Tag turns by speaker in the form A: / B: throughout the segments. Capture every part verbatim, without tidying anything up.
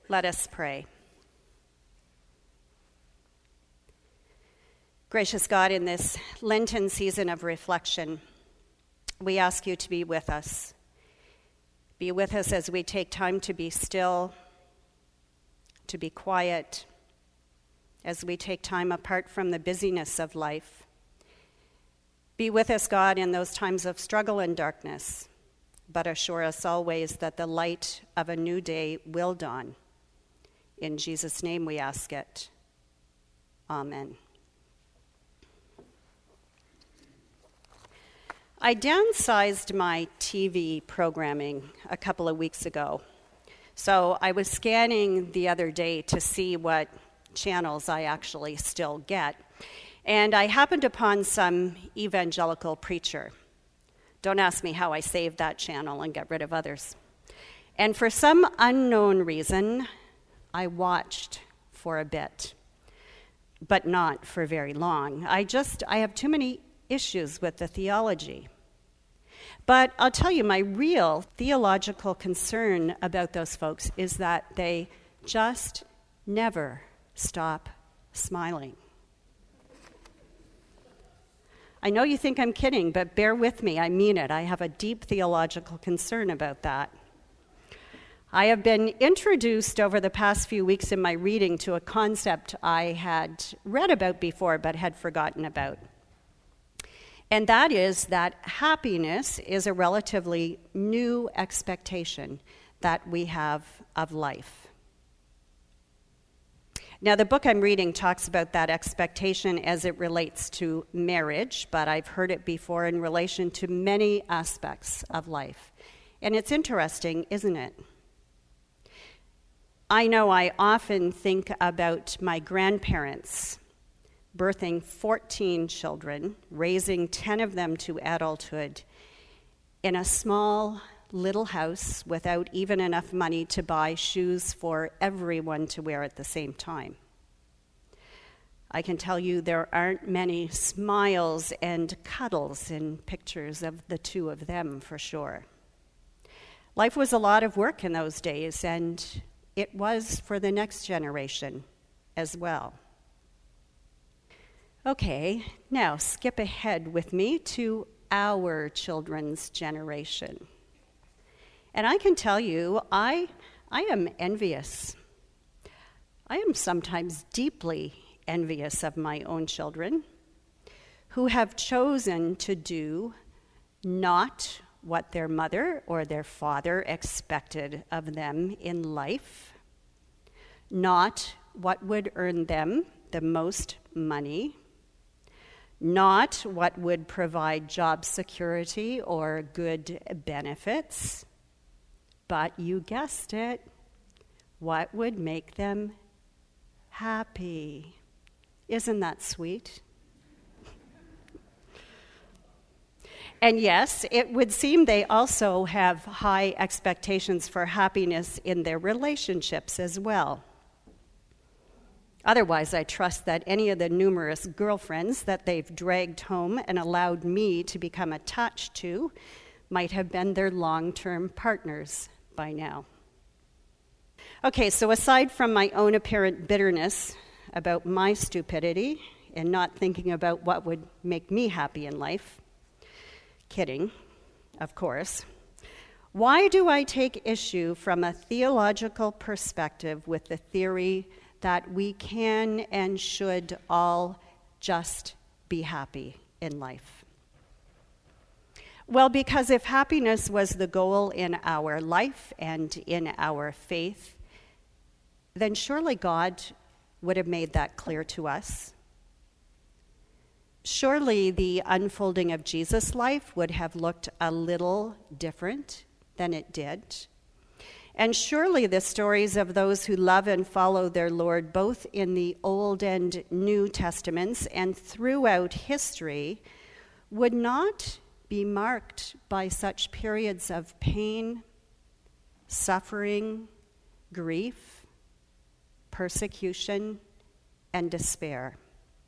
A: Let us pray. Gracious God, in this Lenten season of reflection, we ask you to be with us. Be with us as we take time to be still, to be quiet, as we take time apart from the busyness of life. Be with us, God, in those times of struggle and darkness, but assure us always that the light of a new day will dawn. In Jesus' name we ask it. Amen. I downsized my T V programming a couple of weeks ago. So I was scanning the other day to see what channels I actually still get. And I happened upon some evangelical preacher. Don't ask me how I saved that channel and got rid of others. And for some unknown reason, I watched for a bit, but not for very long. I just, I have too many issues with the theology. But I'll tell you, my real theological concern about those folks is that they just never stop smiling. I know you think I'm kidding, but bear with me, I mean it. I have a deep theological concern about that. I have been introduced over the past few weeks in my reading to a concept I had read about before but had forgotten about. And that is that happiness is a relatively new expectation that we have of life. Now, the book I'm reading talks about that expectation as it relates to marriage, but I've heard it before in relation to many aspects of life. And it's interesting, isn't it? I know I often think about my grandparents birthing fourteen children, raising ten of them to adulthood in a small little house without even enough money to buy shoes for everyone to wear at the same time. I can tell you there aren't many smiles and cuddles in pictures of the two of them, for sure. Life was a lot of work in those days, and it was for the next generation as well. Okay, now skip ahead with me to our children's generation. And I can tell you, I, I am envious. I am sometimes deeply envious of my own children who have chosen to do not what their mother or their father expected of them in life, not what would earn them the most money, not what would provide job security or good benefits, but you guessed it, what would make them happy. Isn't that sweet? And yes, it would seem they also have high expectations for happiness in their relationships as well. Otherwise, I trust that any of the numerous girlfriends that they've dragged home and allowed me to become attached to might have been their long-term partners by now. Okay, so aside from my own apparent bitterness about my stupidity and not thinking about what would make me happy in life, kidding, of course, why do I take issue from a theological perspective with the theory that we can and should all just be happy in life? Well, because if happiness was the goal in our life and in our faith, then surely God would have made that clear to us. Surely the unfolding of Jesus' life would have looked a little different than it did. And surely the stories of those who love and follow their Lord, both in the Old and New Testaments and throughout history, would not be marked by such periods of pain, suffering, grief, persecution, and despair.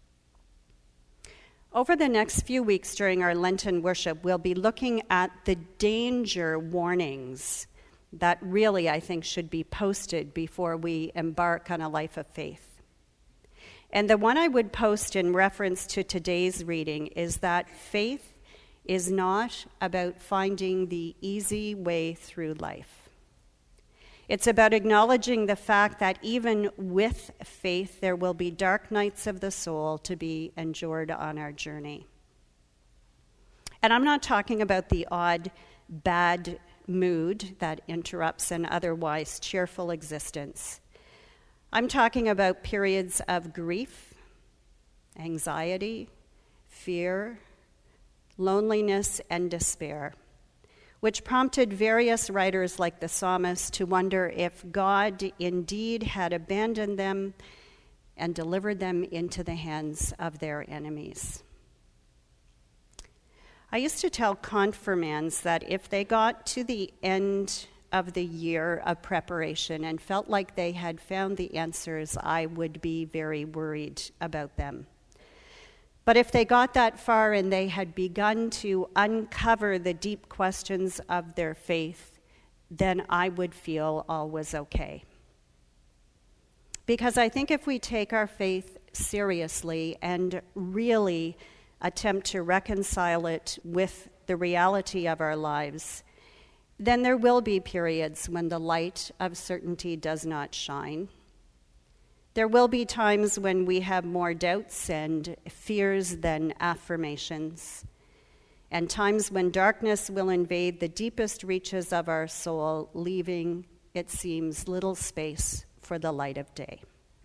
A: Over the next few weeks during our Lenten worship, we'll be looking at the danger warnings that really, I think, should be posted before we embark on a life of faith. And the one I would post in reference to today's reading is that faith is not about finding the easy way through life. It's about acknowledging the fact that even with faith, there will be dark nights of the soul to be endured on our journey. And I'm not talking about the odd bad mood that interrupts an otherwise cheerful existence. I'm talking about periods of grief, anxiety, fear, loneliness, and despair, which prompted various writers like the psalmist to wonder if God indeed had abandoned them and delivered them into the hands of their enemies. I used to tell confirmands that if they got to the end of the year of preparation and felt like they had found the answers, I would be very worried about them. But if they got that far and they had begun to uncover the deep questions of their faith, then I would feel all was okay. Because I think if we take our faith seriously and really attempt to reconcile it with the reality of our lives, then there will be periods when the light of certainty does not shine. There will be times when we have more doubts and fears than affirmations, and times when darkness will invade the deepest reaches of our soul, leaving, it seems, little space for the light of day.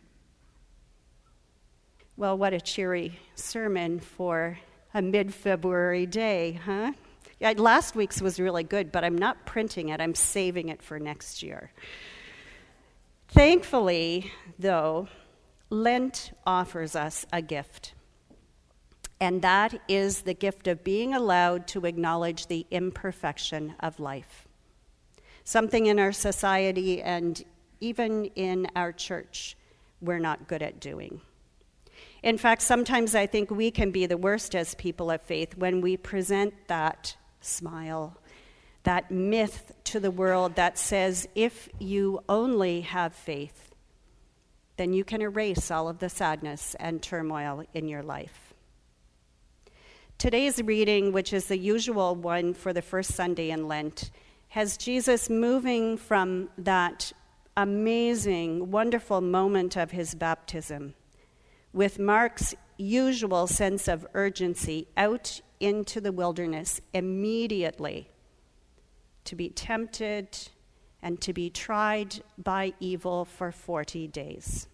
A: Well, what a cheery sermon for a mid-February day, huh? Yeah, last week's was really good, but I'm not printing it. I'm saving it for next year. Thankfully, though, Lent offers us a gift, and that is the gift of being allowed to acknowledge the imperfection of life, something in our society and even in our church we're not good at doing. In fact, sometimes I think we can be the worst as people of faith when we present that smile, that myth to the world that says if you only have faith, then you can erase all of the sadness and turmoil in your life. Today's reading, which is the usual one for the first Sunday in Lent, has Jesus moving from that amazing, wonderful moment of his baptism with Mark's usual sense of urgency out into the wilderness immediately to be tempted and to be tried by evil for forty days.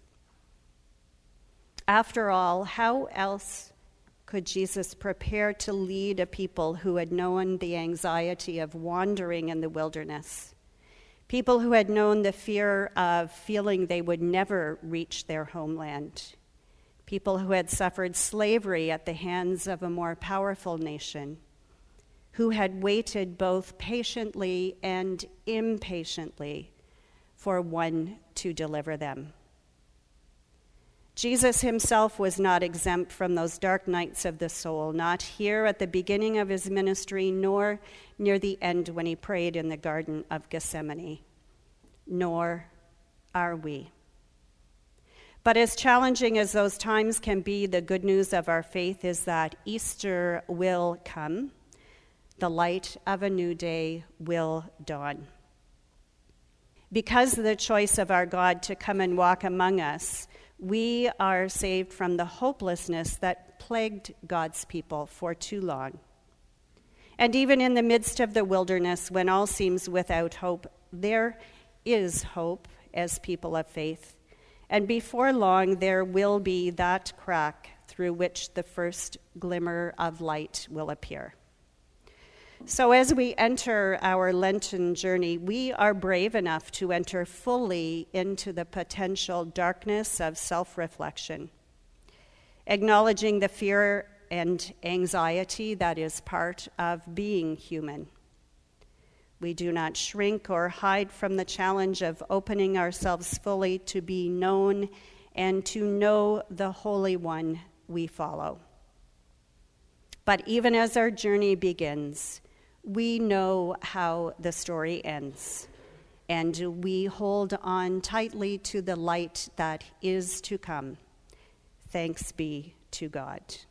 A: After all, how else could Jesus prepare to lead a people who had known the anxiety of wandering in the wilderness, people who had known the fear of feeling they would never reach their homeland, people who had suffered slavery at the hands of a more powerful nation, who had waited both patiently and impatiently for one to deliver them? Jesus himself was not exempt from those dark nights of the soul, not here at the beginning of his ministry, nor near the end when he prayed in the Garden of Gethsemane, nor are we. But as challenging as those times can be, the good news of our faith is that Easter will come. The light of a new day will dawn. Because of the choice of our God to come and walk among us, we are saved from the hopelessness that plagued God's people for too long. And even in the midst of the wilderness, when all seems without hope, there is hope as people of faith. And before long, there will be that crack through which the first glimmer of light will appear. So as we enter our Lenten journey, we are brave enough to enter fully into the potential darkness of self-reflection, acknowledging the fear and anxiety that is part of being human. We do not shrink or hide from the challenge of opening ourselves fully to be known and to know the Holy One we follow. But even as our journey begins, we know how the story ends. and we hold on tightly to the light that is to come. Thanks be to God.